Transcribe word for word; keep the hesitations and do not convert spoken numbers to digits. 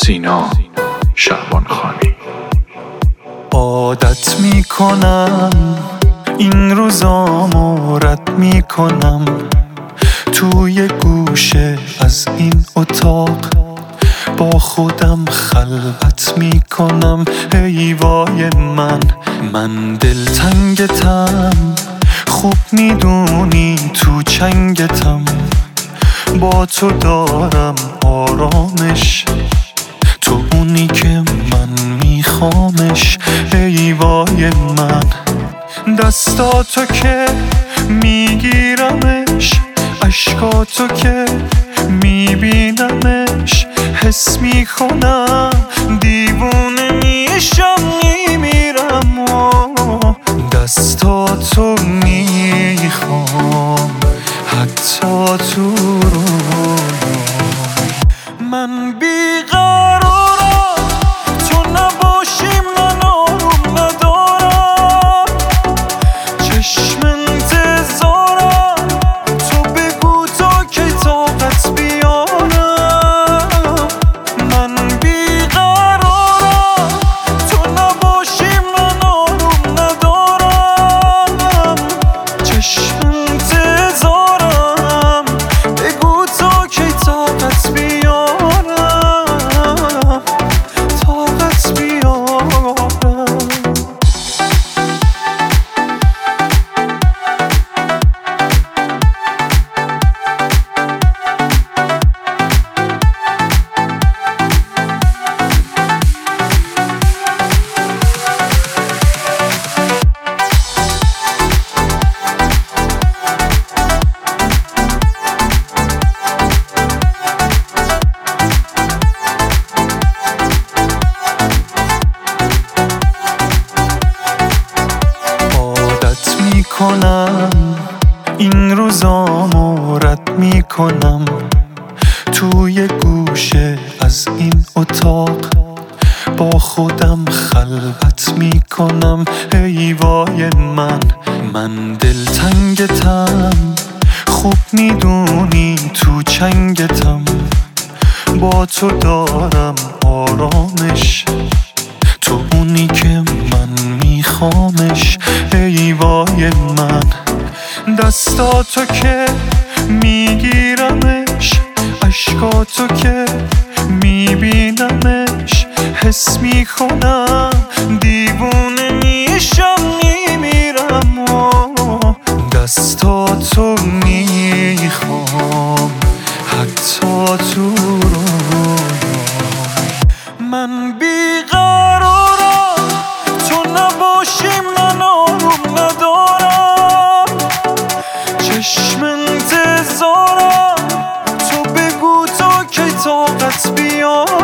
سینا شعبانخانی. عادت میکنم این روزامو رد میکنم، توی گوشه از این اتاق با خودم خلوت میکنم. ای وای من من دلتنگتم، خوب میدونی تو چنگتم، با تو دارم آرامش، تو اونی که من میخوامش. ای وای من دستاتو که میگیرمش، عشقاتو که میبینمش، حس میکنم دیوونه میشم میمیرم و دستاتو میخوام حتی تو رویام. من بیقرارم تو نباشیم، من آروم ندارم، چشم انتظارم تو بگو تا کی طاقت بیارم. من بیقرارم تو نباشیم، من آروم ندارم، چشم انتظارم بگو تا کی طاقت بیارم، طاقت بیارم. کنم این روزامو رد میکنم، توی گوشه از این اتاق با خودم خلوت میکنم. ای وای من من دلتنگتم، خوب میدونی تو چنگتم، با تو دارم آرامش، تو اونی که من میخوامش. ای وای من دستاتو که میگیرمش، عشقاتو که میبینمش، حس میکنم دیوونه میشم میمیرم و دستاتو میخوام حتی تو رویام. من بیقرارم تو نباشیم، من آروم ندارم، چشم انتظارم تو بگو تا کی طاقت بیارم.